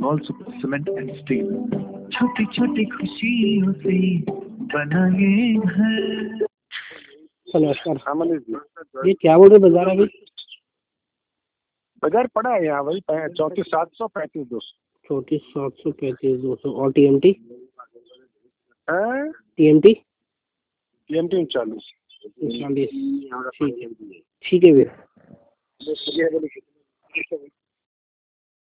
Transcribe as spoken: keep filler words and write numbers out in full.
Small super cement and steel. छोटी छोटी खुशियों से बना ये घर। नमस्कार। हाँ मनीष जी, ये क्या बोल रहे बाजार अभी? बाजार पड़ा है यहाँ वही चौंतीस सात सौ पैंतीस दो सौ चौंतीस सात सौ पैंतीस दो सौ और टी एम टी है T M T T M T उनचालीस चालीस। ठीक है ठीक है भैया।